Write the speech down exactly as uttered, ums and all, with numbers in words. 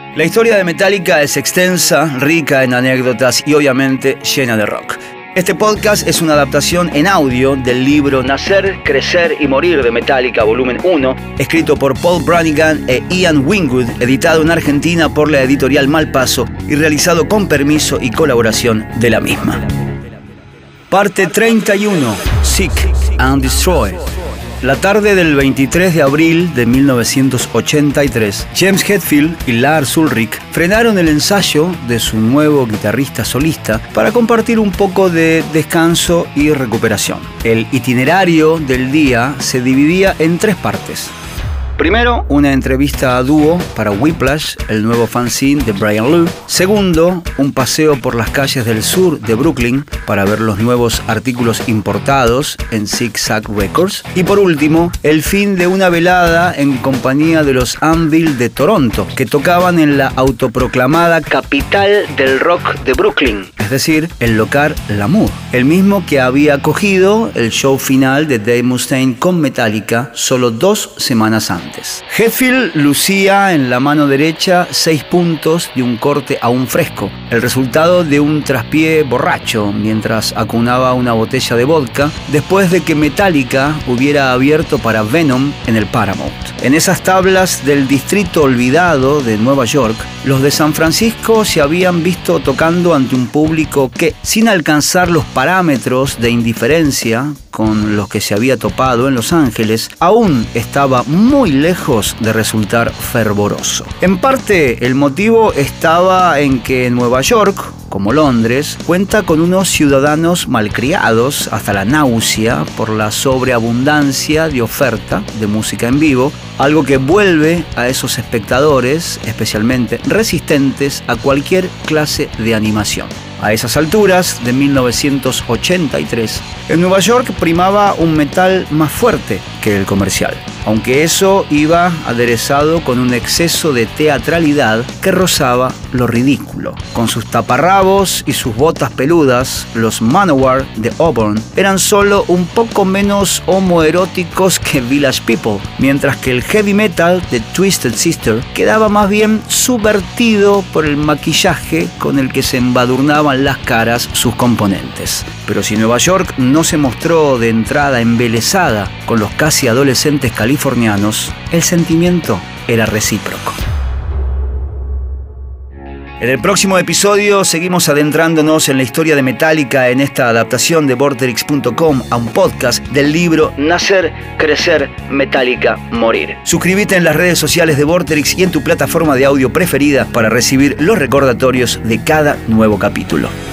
La historia de Metallica es extensa, rica en anécdotas y obviamente llena de rock. Este podcast es una adaptación en audio del libro Nacer, Crecer y Morir de Metallica, volumen uno, escrito por Paul Branigan e Ian Wingwood, editado en Argentina por la editorial Malpaso y realizado con permiso y colaboración de la misma. Parte treinta y uno. Seek and Destroy. La tarde del veintitrés de abril de mil novecientos ochenta y tres, James Hetfield y Lars Ulrich frenaron el ensayo de su nuevo guitarrista solista para compartir un poco de descanso y recuperación. El itinerario del día se dividía en tres partes. Primero, una entrevista a dúo para Whiplash, el nuevo fanzine de Brian Lew. Segundo, un paseo por las calles del sur de Brooklyn para ver los nuevos artículos importados en Zig Zag Records. Y por último, el fin de una velada en compañía de los Anvil de Toronto, que tocaban en la autoproclamada capital del rock de Brooklyn, es decir, el local Lamour, el mismo que había acogido el show final de Dave Mustaine con Metallica solo dos semanas antes. Hetfield lucía en la mano derecha seis puntos de un corte aún fresco, el resultado de un traspié borracho mientras acunaba una botella de vodka después de que Metallica hubiera abierto para Venom en el Paramount. En esas tablas del distrito olvidado de Nueva York, los de San Francisco se habían visto tocando ante un público que, sin alcanzar los parámetros de indiferencia con los que se había topado en Los Ángeles, aún estaba muy lejos de resultar fervoroso. En parte, el motivo estaba en que Nueva York, como Londres, cuenta con unos ciudadanos malcriados hasta la náusea por la sobreabundancia de oferta de música en vivo, algo que vuelve a esos espectadores especialmente resistentes a cualquier clase de animación. A esas alturas de mil novecientos ochenta y tres, en Nueva York primaba un metal más fuerte que el comercial, aunque eso iba aderezado con un exceso de teatralidad que rozaba lo ridículo. Con sus taparrabos y sus botas peludas, los Manowar de Auburn eran solo un poco menos homoeróticos que Village People, mientras que el heavy metal de Twisted Sister quedaba más bien subvertido por el maquillaje con el que se embadurnaban las caras sus componentes. Pero si Nueva York no se mostró de entrada embelesada con los casi adolescentes californianos, el sentimiento era recíproco. En el próximo episodio seguimos adentrándonos en la historia de Metallica en esta adaptación de Vorterix punto com a un podcast del libro Nacer, Crecer, Metallica, Morir. Suscríbete en las redes sociales de Vorterix y en tu plataforma de audio preferida para recibir los recordatorios de cada nuevo capítulo.